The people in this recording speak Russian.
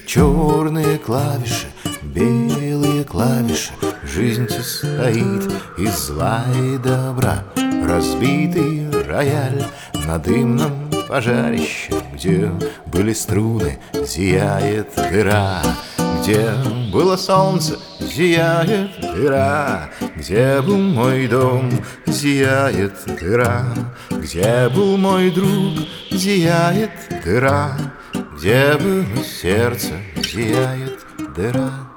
Черные клавиши, белые клавиши, жизнь состоит из зла и добра. Разбитый рояль на дымном пожарище, где были струны, зияет дыра. Где было солнце, зияет дыра. Где был мой дом, зияет дыра. Где был мой друг, зияет дыра. Где было сердце, зияет дыра.